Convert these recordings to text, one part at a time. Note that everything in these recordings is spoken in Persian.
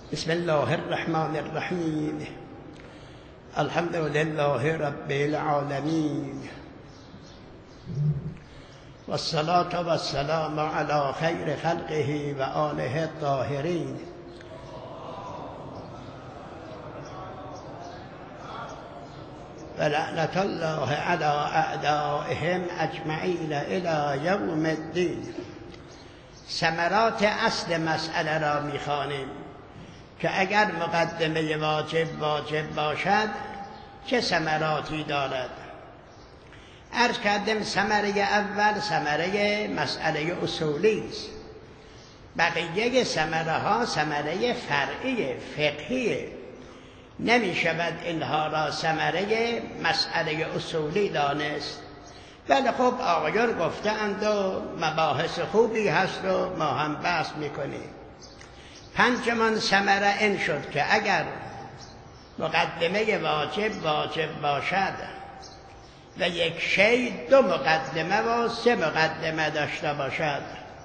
بسم الله الرحمن الرحیم. الحمد لله رب العالمین و الصلاة و السلام علی خیر خلقه و آله الطاهرین. و لعنت الله علی اعدائهم اجمعین الی یوم الدین. ثمرات اصل مسئله را می‌خوانیم که اگر مقدمه واجب باشد چه ثمراتی دارد. عرض کردم ثمره اول ثمره مسئله اصولی است، بقیه ثمره ها ثمره فرعی فقهی، نمی شود اینها را ثمره مسئله اصولی دانست. ولی خب آقایان گفتند و مباحث خوبی هست و ما هم بحث میکنیم. پنجمان ثمره این شد که اگر مقدمه واجب باشد و یک شی دو مقدمه و سه مقدمه داشته باشد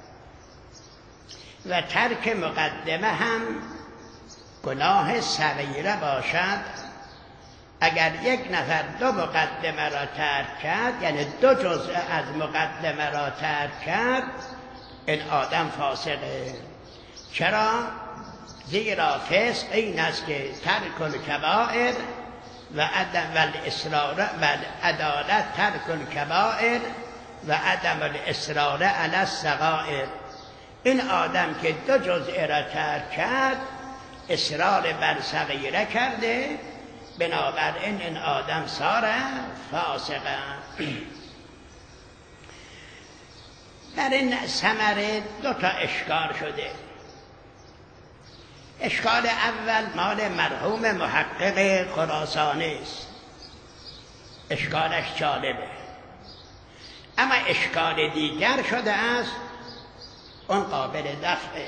و ترک مقدمه هم گناه صغیره باشد، اگر یک نفر دو مقدمه را ترک کرد، یعنی دو جزء از مقدمه را ترک کرد، این آدم فاسقه. چرا؟ زیرا فسق این است که ترک الکبائر و الاصرار و عدالت ترک الکبائر و عدم الاصرار علی الصغائر. این آدم که دو جزء را ترک کرد، اصرار بر صغیره کرده، بنابراین این آدم صار فاسقا. در این ثمره دو تا اشکال شده. اشکال اول مال مرحوم محقق خراسانی است، اشکالش جالبه. اما اشکال دیگر شده است، اون قابل دفعه.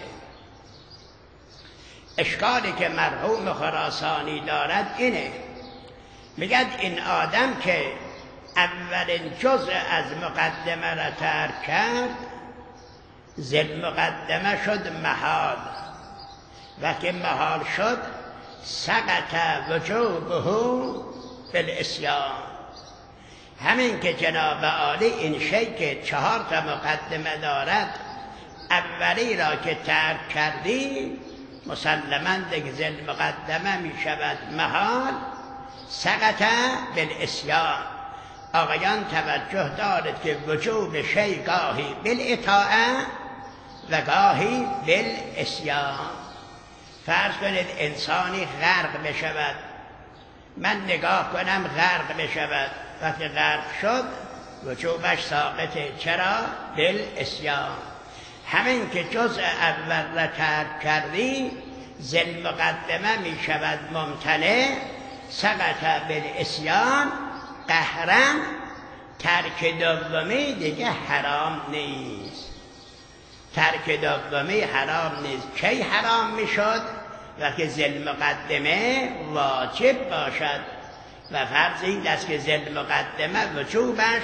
اشکالی که مرحوم خراسانی دارد اینه، میگد این آدم که اولین جزء از مقدمه را ترک کرد، زل مقدمه شد محال، و که محال شد سقط وجوبه بالعصیان. همین که جناب عالی این شی که 4 تا مقدمه دارد، اولی را که ترک کردی مسلماً دیگه زل مقدمه می شود محال، سقط بالعصیان. آقایان توجه دارد که وجوب شی گاهی بالاطاعه و گاهی بالعصیان. فرض کنید انسانی غرق بشود، من نگاه کنم غرق بشود، وقتی غرق شد وجوبش ساقطه. چرا؟ بالعصیان. همین که جزء اول را ترک کردی، زل مقدمه می شود ممتنع، سقط بالعصیان قهرا. ترک دومی دیگه حرام نیست، ترک دومی حرام نیست. کی حرام می شد؟ وقتی زل مقدمه واجب باشد، و فرض این است که زل مقدمه وجوبش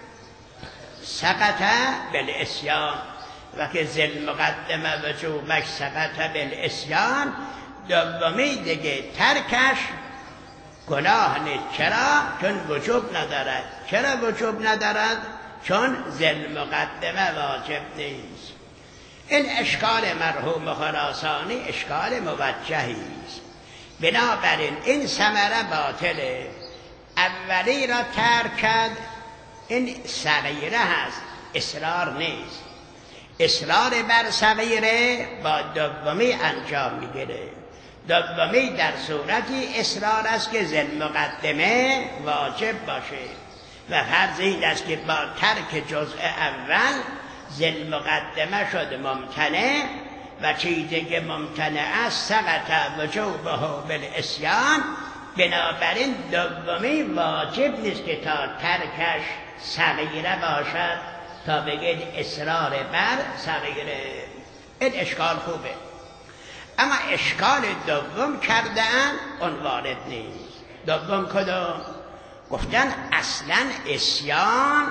سقط بالعصیان، و که زل مقدمه وجوبش سقط بالعصیان، دومی دیگه ترکش گناه نیست. چرا؟ چون وجوب ندارد. چرا وجوب ندارد؟ چون زل مقدمه واجب نیست. این اشکال مرحوم خراسانی اشکال موجهی است. بنابراین این ثمره باطله. اولی را ترک کرد، این صغیره هست، اصرار نیست. اصرار بر صغیره با دومی انجام میگیره. دومی در صورتی اصرار است که زل مقدمه واجب باشه، و فرض این است که با ترک جزء اول زل مقدمه شد ممتنع، و چیزی که ممتنع است سقط وجوبه بالعصیان. بنابراین دومی واجب نیست که تا ترکش صغیره باشد تا بگید اصرار بر صغیره. این اشکال خوبه. اما اشکال دوم کردن اون وارد نیست. دوم کدوم؟ گفتن اصلا عصیان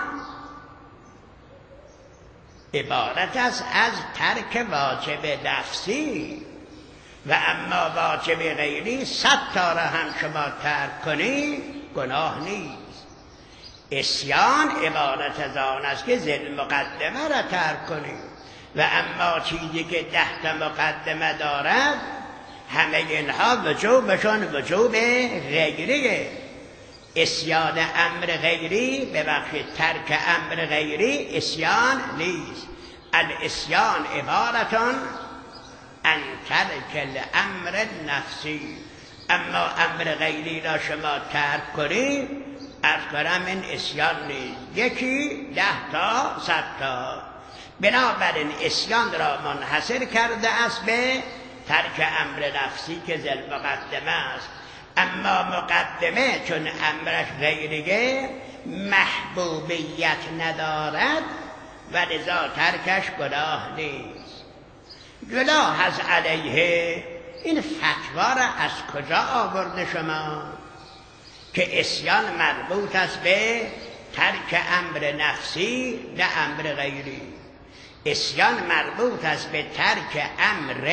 عبارت است از ترک واجب لفظی. و اما واجب غیری 100 تا را هم شما ترک کنی گناه نیست. عصیان عبارت از آن است که ذل مقدمه را ترک کنی و اما چیزی که 10 تا مقدمه دارد همه اینها وجوبشون وجوب غیریه. عصیان امر غیری ببخشید ترک امر غیری عصیان نیست. العصیان عبارتون ان ترک الامر نفسی. اما امر غیری را شما ترک کنید از کنم این عصیان نیست. یکی 10 تا 100 تا. بنابراین عصیان را منحصر کرده است به ترک امر نفسی که ذل مقدمه است. اما مقدمه چون امرش غیریه محبوبیت ندارد و لذا ترکش گناه نیست. گناه از علیه این فتوا را از کجا آورده شما که عصیان مربوط است به ترک امر نفسی نه امر غیری؟ عصیان مربوط است به ترک امر،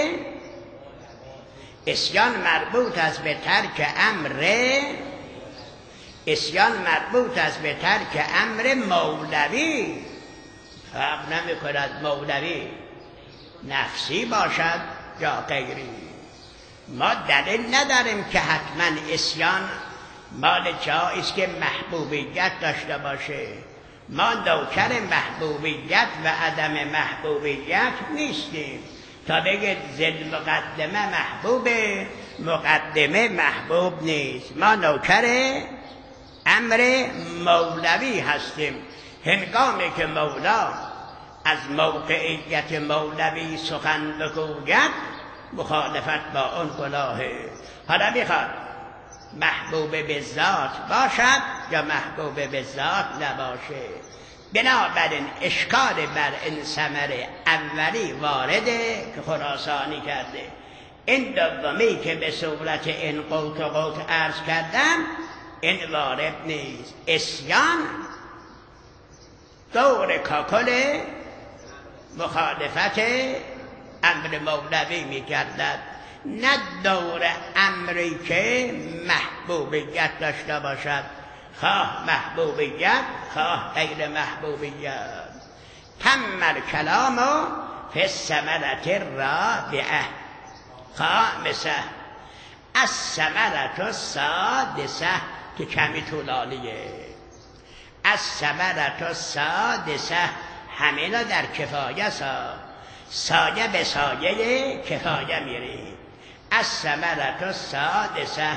عصیان مربوط است به ترک امر، عصیان مربوط است به ترک امر مولوی. فرق نمی کند مولوی نفسی باشد یا غیری. ما دلیل نداریم که حتما عصیان مال جایی است که محبوبیت داشته باشه. ما نوکر محبوبیت و عدم محبوبیت نیستیم تا بگید ذل مقدمه محبوبه مقدمه محبوب نیست. ما نوکر امر مولوی هستیم. هنگامی که مولا از موقعیت مولوی سخن بگوید مخالفت با اون گناهه. حالا میخواد محبوب به ذات باشد یا محبوب به ذات نباشه. بنابراین اشکال بر این ثمر اولی وارده که خراسانی کرده. این دومی که به صورت این قوت و قوت عرض کردم این وارد نیست. عصیان دور کاکل مخالفت امر مولوی می‌گردد، نه دور امری که محبوبیت داشته باشد، خواه محبوبیت خواه غیر محبوبیت. تم الکلام فی الثمرة الرابعة خامسة الثمرة السادسة که کمی طولانیه. الثمرة السادسة همینا در کفایه سایه به سایه کفایه میریم. الثمرة السادسة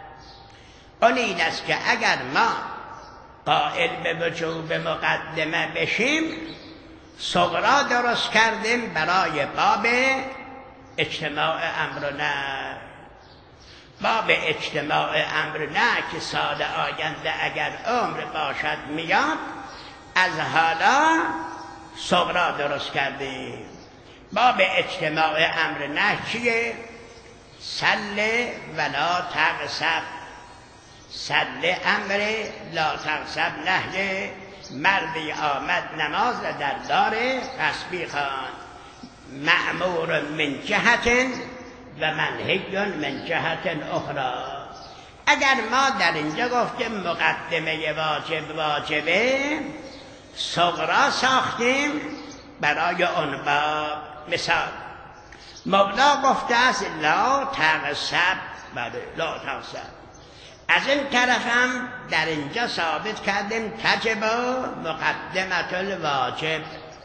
اون این است که اگر ما قائل به وجوب مقدمه بشیم صغرا درست کردیم برای باب اجتماع امر و نهی. باب اجتماع امر و نهی که سال آینده اگر عمر باشد میاد، از حالا صغرا درست کردیم. باب اجتماع امر و نهی چیه؟ سل ولا تغصب. سل امر لا تغصب نهی. مردی آمد نماز در دار غصبی خواند، مأمور من جهت و منهی من جهت اخرى. اگر ما در اینجا گفتیم مقدمه واجبه، صغرا ساختیم برای اون باب. مثال مولا گفته است لا تغصب، بله لا تغصب. از این طرف هم در اینجا ثابت کردیم تجب مقدمت الواجب،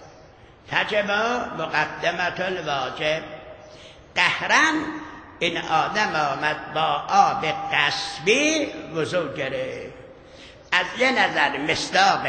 تجب مقدمت الواجب. قهرن این آدم آمد با آب غصبی وضو گرفت، از یه نظر مصداق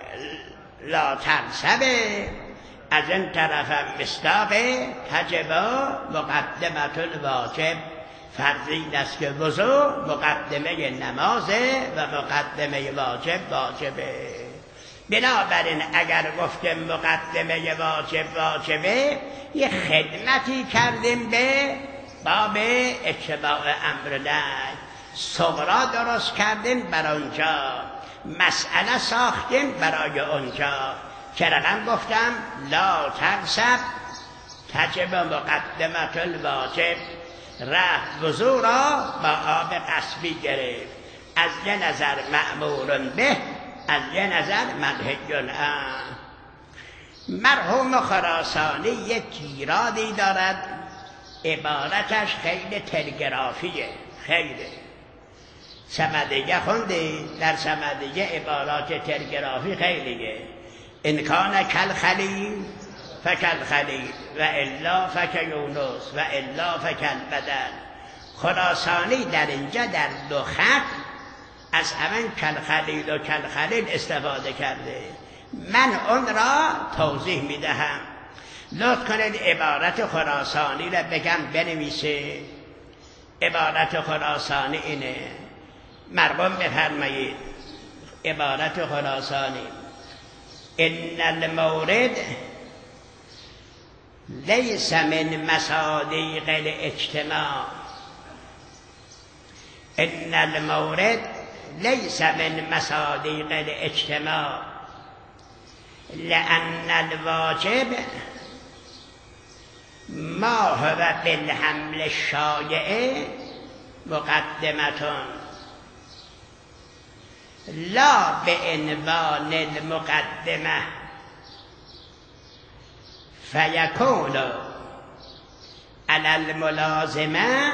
لا تغصبه، از این طرف هم مصداق تجب مقدمت الواجب. فرضی است که وضو مقدمه نمازه و مقدمه واجبه. بنابراین اگر گفتیم مقدمه واجبه، یه خدمتی کردیم به باب اجتماع امر نهی. صغرا درست کردیم برای اونجا، مسئله ساختیم برای اونجا. که رقم گفتم لا تغصب تجب مقدمت الواجب. رفت وضو را با آب قصبی گرفت. از یه نظر مأمور به، از یه نظر منهج عنه. مرحوم خراسانی یک ایرادی دارد، عبارتش خیلی تلگرافیه، خیلی صمدیه خوندی؟ در صمدیه عبارات تلگرافی خیلیه. ان کان کالخلیل فکالخلیل و الا فکیونس و الا فکالبدن. خراسانی در اینجا در دو خط از همین کالخلیل و کالخلیل استفاده کرده. من اون را توضیح میدهم. لطف کنید عبارت خراسانی را بگم بنویسه. عبارت خراسانی اینه، مرقوم بفرمایید. عبارت خراسانی: ان المورد لیس من مصادیق الاجتماع. ان المورد لیس من مصادیق الاجتماع لأن الواجب ما هو بالحمل الشایع مقدمة لا بعنوان المقدمة فیکون علی الملازمه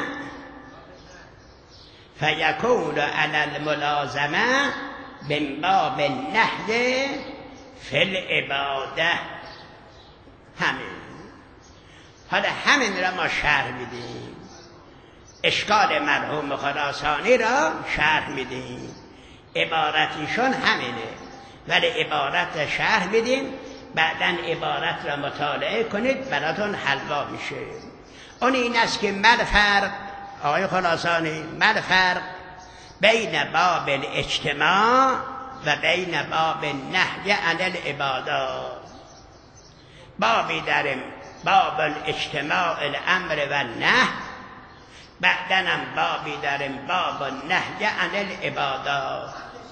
من باب النهی فی العباده. همین. حالا همین را ما شرح میدیم، اشکال مرحوم خراسانی را شرح میدیم. عبارتیشون همینه ولی عبارت شرح میدیم، بعداً عبارت را مطالعه کنید براتون حلوا میشه. اون این است که ما الفرق، آقای خراسانی، ما الفرق بین باب الاجتماع و بین باب النهی عن العبادات. بابی داریم باب الاجتماع الامر و النهی، بعداً هم بابی داریم باب النهی عن العبادات.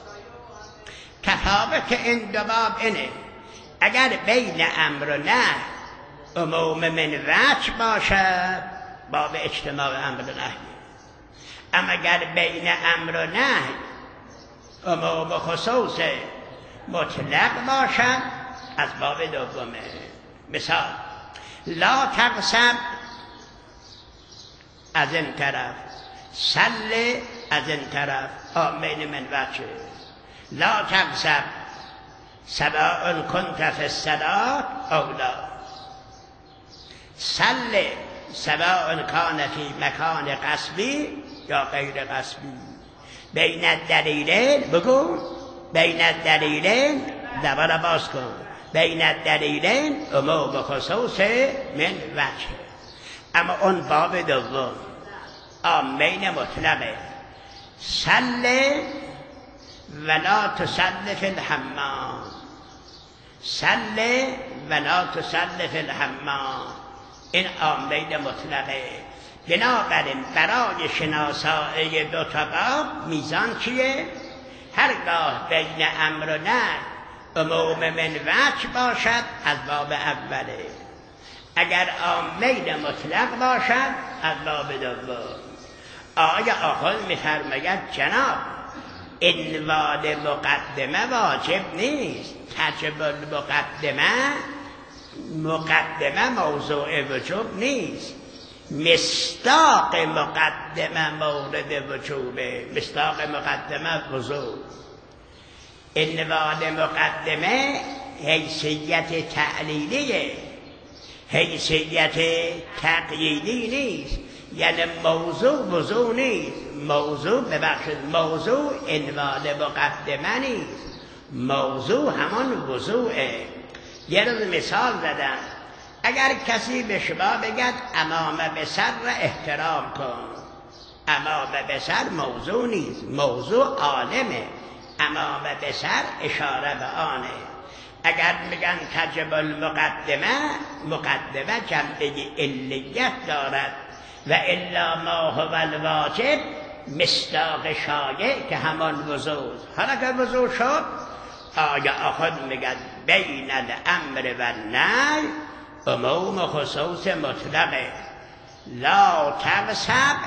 تفاوت این دو باب اینه: اگر بین امر و نهی عموم من وجه باشد باب اجتماع امر و نهی، اما اگر بین امر و نهی عموم و خصوص مطلق باشد از باب دومه. مثال: لا تغصب از این طرف، سل از این طرف، آمین من وجه. لا تغصب سواء كنت في الصلاة أو لا، سل سواء كان في مكان قصبی یا غیر قصبی. بین الدلیلین بگو، بین الدلیلین دوباره باز کن، بین الدلیلین عموم خصوص من وجه. اما اون باب دوم آمین مطلقه: سل ولا تسل فی الحمام، سل ولا تسل فی الحمام. این آمین مطلقه. بنابراین برای شناسایی دو تا باب میزان چیه؟ هرگاه بین امر و نهی عموم من وجه باشد از باب اوله، اگر آمین مطلق باشد از باب دوم. آیا آخر میفرماید جناب عنوان مقدمه واجب نیست، تجب المقدمه، مقدمه موضوع وجوب نیست، مصداق مقدمه مورد وجوبه، مصداق مقدمه وجوب. عنوان مقدمه حیثیت تعلیلیه، حیثیت تقییدی نیست. یعنی موضوع وضوع نیست، موضوع ببخشید موضوع عنوان مقدمه نیست، موضوع همان وضوعه. یه روز مثال زدم، اگر کسی به شما بگد امام بسر را احترام کن، امام بسر موضوع نیست، موضوع عالمه، امام بسر اشاره به آنه. اگر میگن تجب المقدمه، مقدمه جنبه علیت دارد و الا ما هو الواجب مصداق شایع که همان وضوع. حالا که وضوع شد آیا آخر میگن بین الامر و النهی عموم خصوص مطلقه. لا تغصب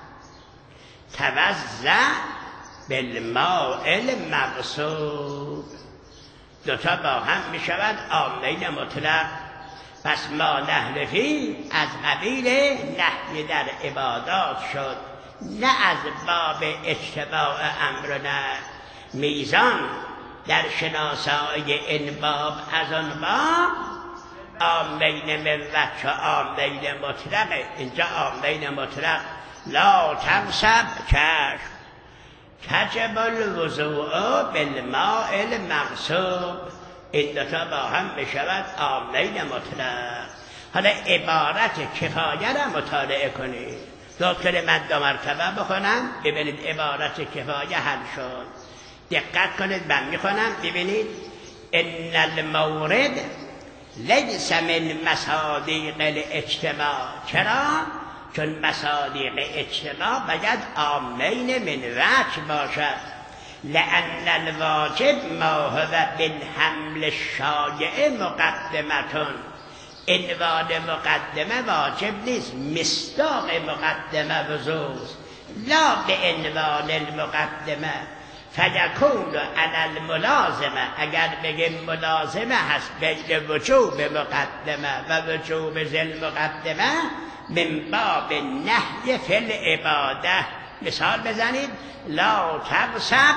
توزع بالماء المغصوب. دوتا با هم می شود عامین مطلق. پس ما نحلفی از قبیل نحی در عبادات شد، نه از باب اجتماع امر و نهی. میزان در شناسایی این باب از آن باب عامین من وجه عامین مطلقه. اینجا عامین مطلق لا تغصب چشم تجب الوضوء بالماء المغصوب. این دوتا با هم بشود عامین مطلق. حالا عبارت کفایه را مطالعه کنید. دکتر من 2 مرتبه بخونم ببینید عبارت کفایه حل شد. دقت کنید من میخونم ببینید. ان المورد لیس من مصادیق الاجتماع. چرا؟ چون مصادیق اجتماع باید عامین من وجه باشد. لأن الواجب ما هو بالحمل الشایع مقدمتون. عنوان مقدمه واجب نیست، مصداق مقدمه وضوء لا به عنوان المقدمه. فیکون علی الملازمه، اگر بگیم ملازمه هست بین وجوب مقدمه و وجوب ذل مقدمه من باب نهی فی العباده. مثال بزنید لا تغصب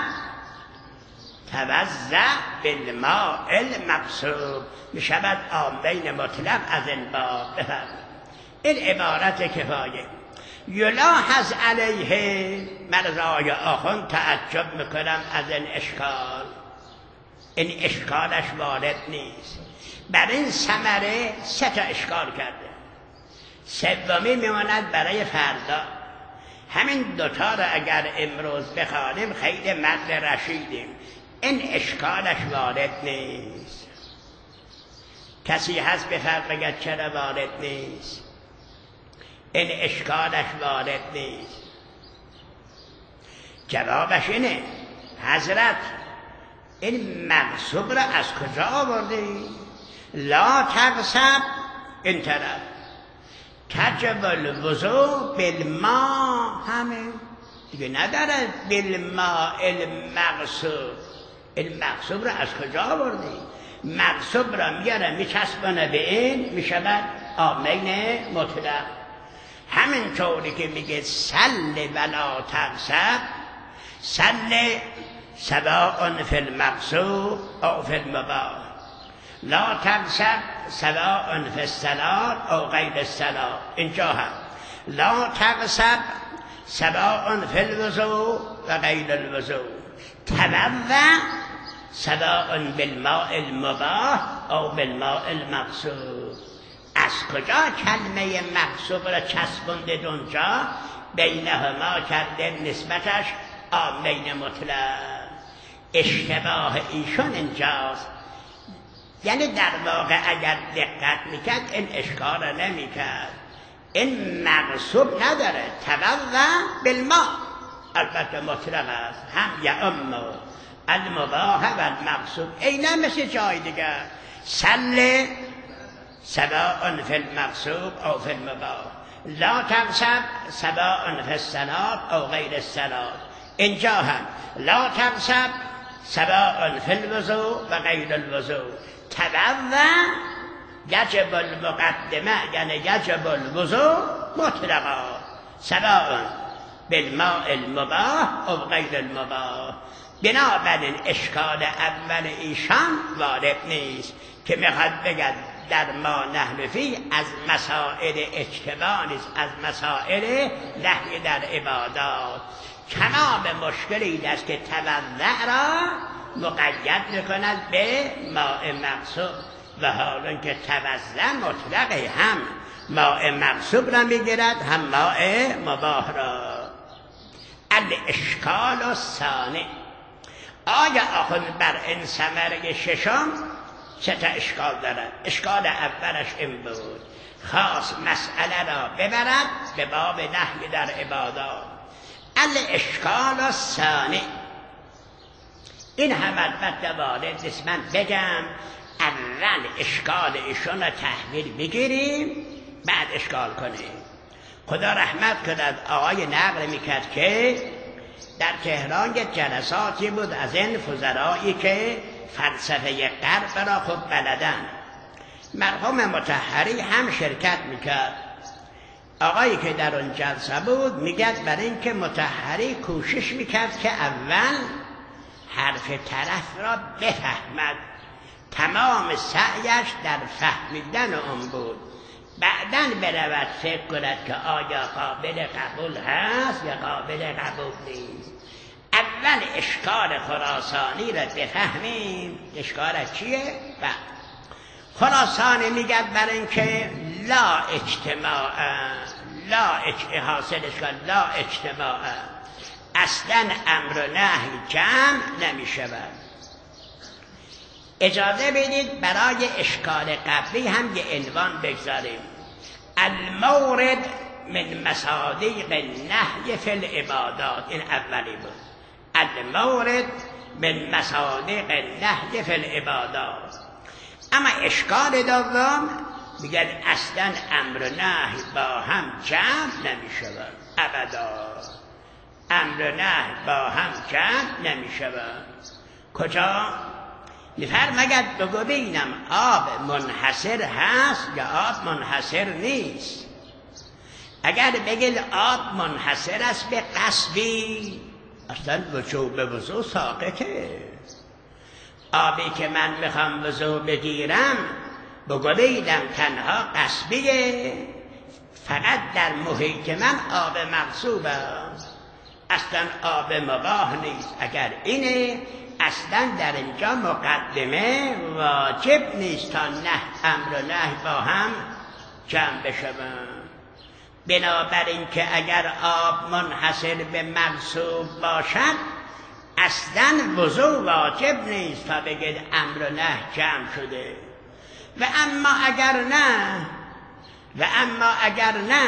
توزع بالماء المغصوب میشود عامین مطلق از این باب. بفرمایید این عبارت کفایه. یلاحظ علیه، من رای آخوند تعجب میکنم از این اشکال. این اشکالش وارد نیست. بر این ثمره 3 اشکال کرده، 3 میماند برای فردا. همین 2 را اگر امروز بخوانیم خیلی مرد رشیدیم. این اشکالش وارد نیست. کسی هست بفرماید چرا وارد نیست؟ این اشکالش وارد نیست. جوابش اینه حضرت این مغصوب را از کجا آوردی؟ لا تغصب این طرف تجب الوضوء بالماء، همه دیگه نداره بالماء المغصوب. این مغصوب را از کجا آوردی؟ مغصوب را میاره میچسبانه به این میشود عامین مطلق. همین طوری که میگه سل ولا تغصب، سل سواء فی المغصوب او فی المباح، لا تغصب سواء فی الصلاة او غیر الصلاة. اینجا هم لا تغصب سواء فی الوضوء و غیر الوضوء، توضأ سواء بالماء المباح او بالماء المغصوب. از کجا کلمه مغصوب را چسبوندید اونجا؟ بینهما کرده نسبتش عامین مطلق. اشتباه ایشون اینجاست. یعنی در واقع اگر دقت میکرد این اشکال را نمیکرد. این مغصوب نداره، توضأ بالماء البته مطلق است، هم یعم المباح و المغصوب. اینا مثل جای دیگر سل سواء فی المغصوب او فی المباح، لا تغصب سواء فی الصلاة او غیر الصلاة. اینجا هم لا تغصب سواء فی الوضوء و غیر الوضوء، توضأ یجب المقدمه یعنی یجب الوضوء مطلقا سواء بالماء المباح او غیر المباح. بنابراین اشکال اول ایشان وارد نیست که میخواد بگد در ما نحلفی از مسائل اجتماع نیست، از مسائل نحی در عبادات. تمام مشکلی است که توضأ را مقید میکند به ماء مغصوب و حالا که توضأ مطلقه، هم ماء مغصوب را میگیرد هم ماء مباح را. الاشکال الثانی، آیا آخوند بر این ثمره 6 3 اشکال دارد. اشکال اولش این بود خاص مسئله را ببرد به باب نحی در عبادات. الاشکال الثانی، این هم البته وارد نیست، من بگم اول اشکال ایشون را تحویل بگیریم بعد اشکال کنیم. خدا رحمت کند آقای نقل میکرد که در تهران یک جلساتی بود از این فضلایی که فلسفه غرب را خوب بلدن. مرحوم مطهری هم شرکت میکرد. آقایی که در اون جلسه بود میگد برای اینکه مطهری کوشش میکرد که اول حرف طرف را بفهمد، تمام سعیش در فهمیدن اون بود، بعداً برود فکر کند که آیا قابل قبول هست یا قابل قبول نیست. اول اشکال خراسانی را بفهمیم. اشکالش چیه؟ خراسانی میگد برای اینکه لا اجتماع حاصل اشکال لا اجتماع، اصلا امر و نهی جمع نمی شود. اجازه بدید برای اشکال قبلی هم یه عنوان بگذاریم. المورد من مصادیق النهی فی العبادات. این اولی بود. المورد من مصادیق النهی فی العبادات. اما اشکال دوم میگن اصلا امر و نهی با هم جمع نمی شود. ابدا امر و نهی با هم جمع نمی شود. کجا؟ میفرماید بگو ببینم آب منحصر هست یا آب منحصر نیست. اگر بگید آب منحصر است به قصبی، اصلا وضو به وضو ساقطه. آبی که من میخوام وضو بگیرم بگو ببینم تنها قصبیه، فقط در محیط من آب مغصوب است، اصلا آب مباح نیست. اگر اینه اصلا در اینجا مقدمه واجب نیست تا امر و نهی با هم جمع بشوند. بنابراین که اگر آب منحصر به مغصوب باشد اصلا وضو واجب نیست تا بگید امر و نهی جمع شده. و اما اگر نه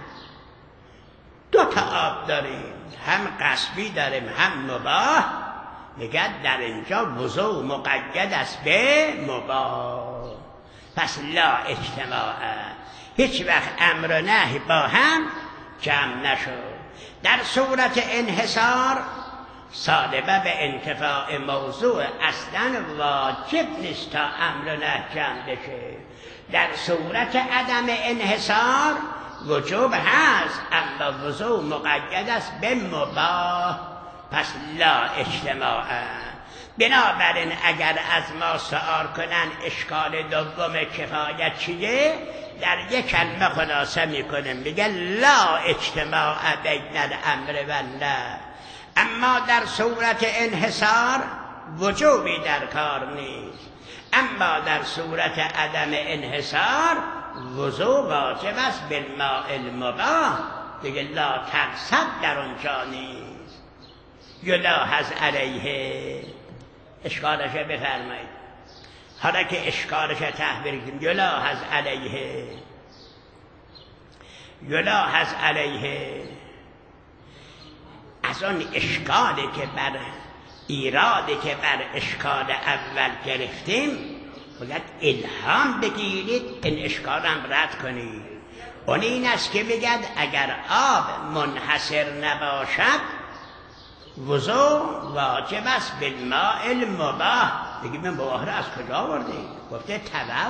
دو تا آب داریم، هم قصبی داریم هم مباح، میگه در اینجا وضو مقید است به مباح. پس لا اجتماع، هیچ وقت امر و نهی با هم جمع نشد. در صورت انحصار صادبه به انتفاع موضوع اصلا واجب نیست تا امر و نهی جمع بشه. در صورت عدم انحصار وجوب هست اما وضو مقید است به مباح. پس لا اجتماع. بنابراین اگر از ما سؤال کنن اشکال دوم کفایت چیه، در یک کلمه خلاصه میکنیم، میگه لا اجتماع بین الامر و النهی. اما در صورت انحصار وجوبی در کار نیست، اما در صورت عدم انحصار وضو واجب است بالماء المباح. دیگه لا تقصد در اونجا نیست. یلاحظ علیه. اشکالش بفرمایید. حالا که اشکالش تحویل کنیم، یلاحظ علیه از اون اشکالی که بر ایرادی که بر اشکال اول گرفتیم باید الهام بگیرید این اشکال هم رد کنید. اون این است که بگد اگر آب منحصر نباشد وضو واجب است بالماء المباح. دیگه من مباح را از کجا آوردیم؟ گفته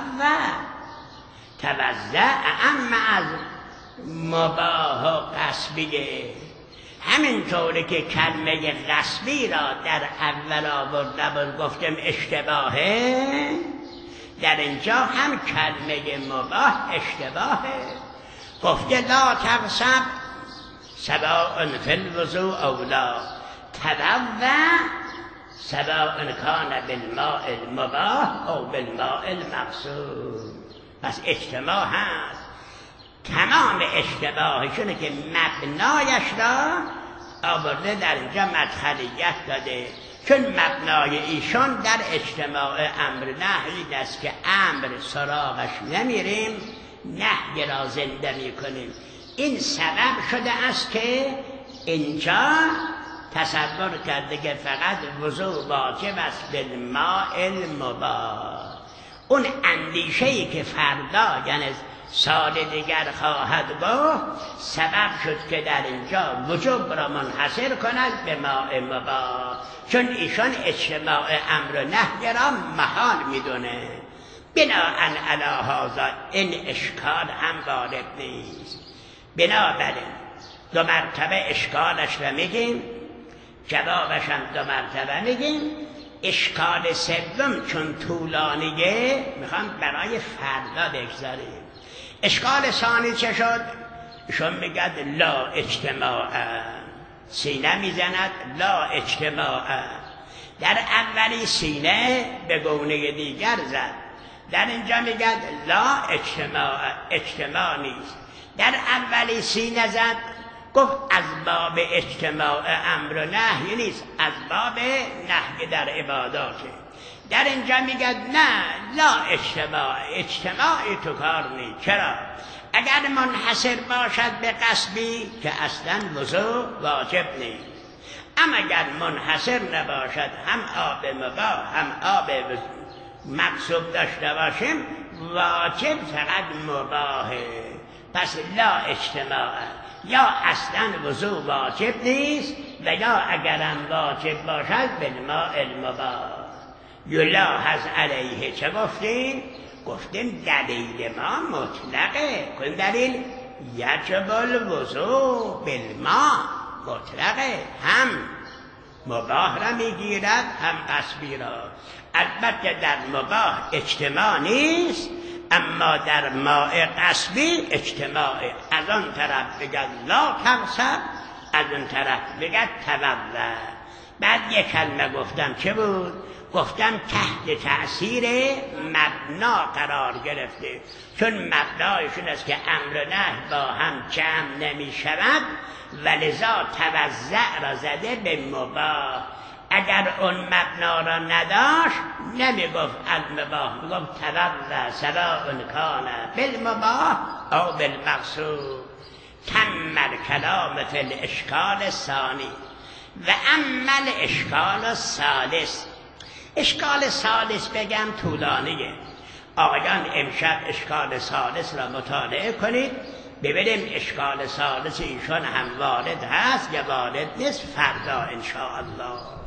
توضع اما از مباح و قصبیه. همینطوری که کلمه قصبی را در اول آورده گفتم اشتباهه، در اینجا هم کلمه مباح اشتباهه. گفته لا تغصب سواء فی الوضوء او لا، توضع سواء کان بالماء المباح او بالماء المغصوب. پس اجتماع هست. تمام اشتباهشونه که مبنایش را آورده در اینجا مدخلیت داده، چون مبنای ایشان در اجتماع امر نهی است که امر سراغش نمیریم، نهی را زنده میکنیم. این سبب شده است که اینجا تصور کرده که فقط وضو واجب است بالماء المباح. اون اندیشه‌ای که فردا یعنی سال دیگر خواهد گفت سبب شد که در اینجا وجوب را منحصر کند به ماء مباح، چون ایشان اجتماع امر و نهی را محال میدونه. بناءً علی هذا این اشکال هم وارد نیست. بنابراین دو مرتبه اشکالش را میگیم، جوابش هم دو مرتبه میگیم. اشکال سوم چون طولانیه میخوام برای فردا بگذاریم. اشکال ثانی چه شد؟ ایشون میگد لا اجتماع، سینه میزند لا اجتماع. در اولی سینه به گونه دیگر زد، در اینجا میگد لا اجتماع، اجتماع نیست. در اولی سینه زد، گفت از باب اجتماع امر و نهی نیست، از باب نهی در عباداته. در اینجا میگد نه لا اجتماع، اجتماعی تو کار نیست. چرا؟ اگر منحصر باشد به قصبی که اصلا وضو واجب نیست، اما اگر منحصر نباشد هم آب مباح هم آب مقصود داشته باشیم واجب فقط مباحه. پس لا اجتماع، یا اصلا وضو واجب نیست و یا اگرم واجب باشد بالماء المباح. یلاحظ علیه چه گفتیم؟ گفتیم دلیل ما مطلقه. کن دلیل یجب الوضو بالماء مطلقه، هم مباح را میگیرد هم قصبی را. البته در مباح اجتماع نیست، اما در ماء قصبی اجتماعه. از آن طرف بگد لا تغسل، از اون طرف بگد توضأ. بعد یک کلمه گفتم، چه بود؟ گفتم تحت تأثیر مبنا قرار گرفته، چون مبنایشون است که امر و نهی با هم جمع نمی شود و لذا توضأ را زده به مباح. اگر اون مبنا را نداشت نمی گفت المباح، می گفت توضأ سواء کان بالمباح او بالمقصود. تم الکلام فی الاشکال الثانی و اما الاشکال الثالث. اشکال ثالث بگم طولانیه. آقایان امشب اشکال ثالث را مطالعه کنید، ببینیم اشکال ثالث ایشان هم وارد هست یا وارد نیست. فردا ان شاء الله.